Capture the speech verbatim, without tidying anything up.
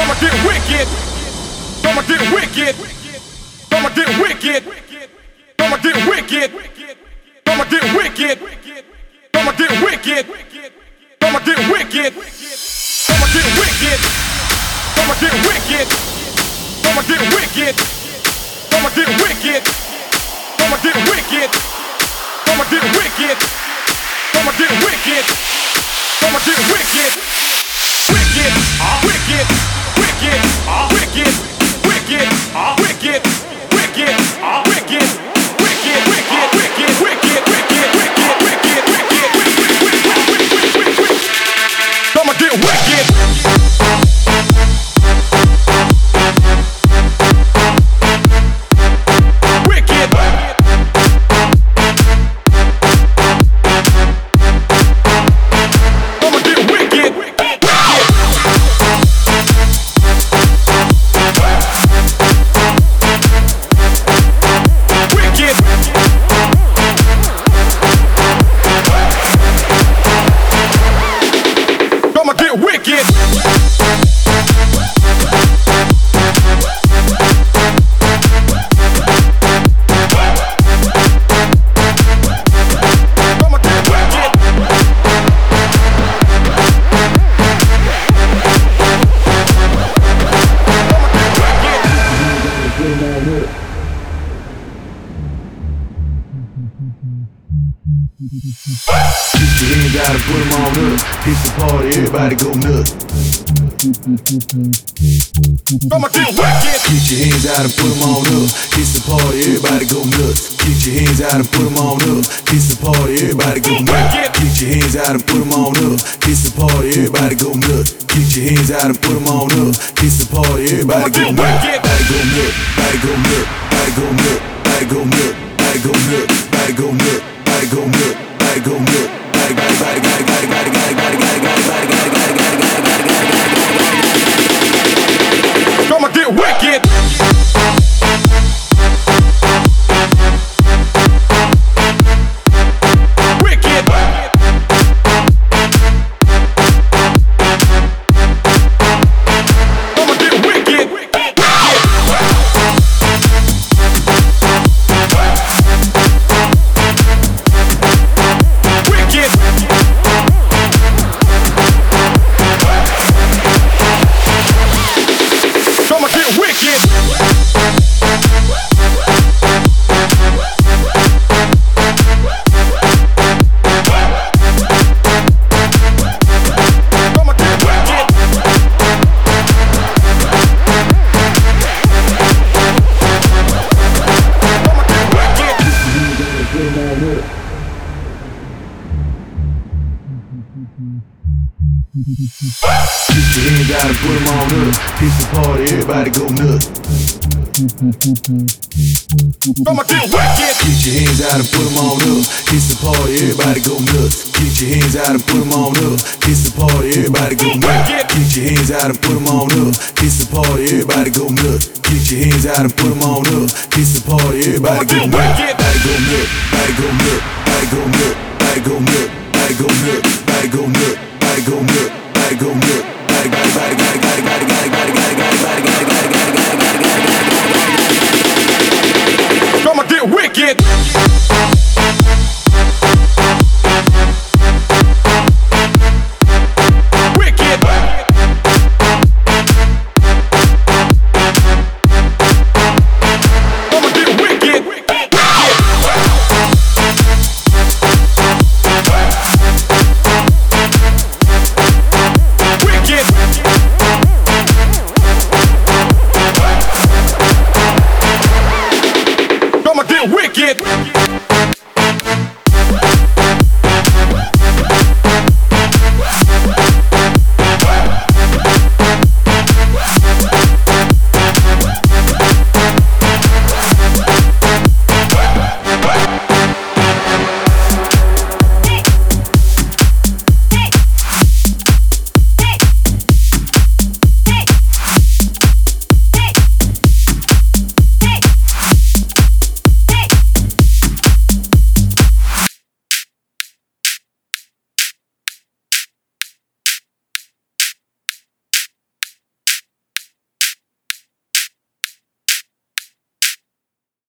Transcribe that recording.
I'ma get wicked. I'ma get wicked. I'ma get wicked. I'ma get wicked. I'ma get wicked. I'ma get wicked. I'ma get wicked. I'ma get wicked. I'ma get wicked. I'ma get wicked. I'ma get wicked. I'ma get wicked. I'ma get wicked. I'ma get wicked. I'ma get wicked. Wicked, wicked, wicked, wicked, wicked, wicked, wicked, wicked, wicked, wicked, wicked, wicked, wicked, wicked, wicked, wicked, wicked. I'ma get wicked. Get your hands out and put them on up. It's the party, everybody go nuts. I'ma get wicked. Get your hands out and put them on up. It's the party, everybody go nuts. Get your hands out and put them on up. It's the party, everybody go nuts. Get your hands out and put them on up. It's the party, everybody go nuts. Get your hands out and put them on up. It's the party, everybody go nuts. Everybody go nuts. Everybody go nuts. Everybody go nuts. Everybody go nuts. Everybody go nuts. Everybody go nuts. Everybody go nuts. Everybody go nuts. I'ma get wicked. Wicked. I'ma get wicked. I'ma get wicked. I'ma get wicked. I'ma get wicked. Get your hands out and put them on up. It's the party, everybody go nuts. I'ma get wicked. Get your hands out and put them on up. It's the party, everybody go nuts. Get your hands out and put them on up. It's the party, everybody go nuts. Get your hands out and put them on up. It's the party, everybody go nuts. Get your hands out and put them on up. It's the party, everybody go nuts. Everybody go nuts. Everybody go nuts. Everybody go nuts. Everybody go nuts. Everybody go nuts. Everybody go nuts. Everybody go nuts. Everybody go nuts. I'ma get wicked.